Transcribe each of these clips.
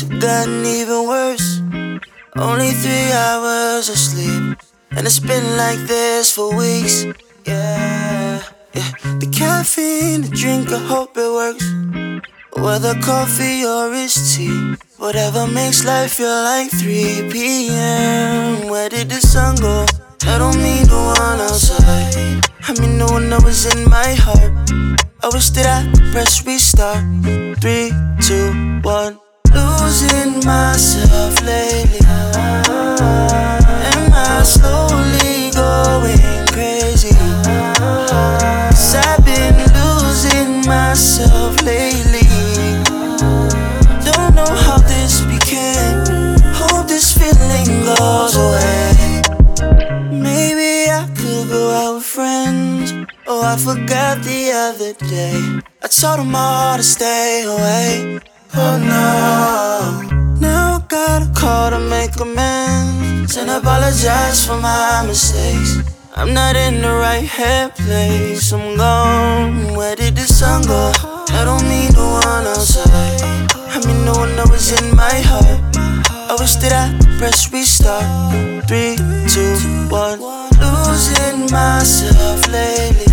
nights have gotten even worse. Only 3 hours of sleep, and it's been like this for weeks. Yeah. The caffeine, the drink, I hope it works. Whether coffee or iced tea, whatever makes life feel like 3 p.m. Where did the sun go? I don't mean no one outside, I mean no one that was in my heart. I wish that I could press restart. 3, 2, 1. Losing myself lately. Am I slowly going crazy? 'Cause I've been losing myself lately. Don't know how this began. Hope this feeling goes away. Maybe I could go out with friends. Oh, I forgot the other day I told them all to stay away. Oh no. Now I gotta call to make amends and apologize for my mistakes. I'm not in the right head place, I'm gone. Where did the sun go? I don't mean no one outside, I mean no one that was in my heart. I wish that I could press restart. 3, 2, 1. Losing myself lately.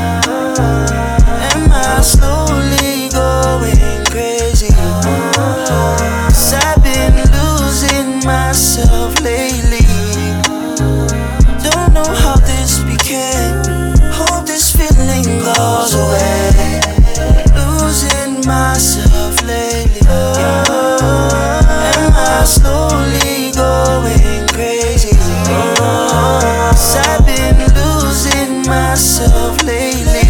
Am I slowly going crazy? 'Cause I've been losing myself lately. Don't know how this began. Hope this feeling goes away. Losing myself lately. Am I slowly going crazy? 'Cause I've been losing myself lately.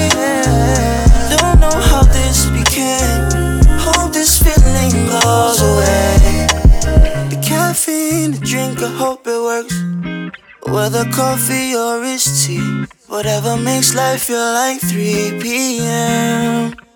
Don't know how this began. Hope this feeling goes away. The caffeine, the drink, I hope it works. Whether coffee or iced tea, whatever makes life feel like 3 p.m.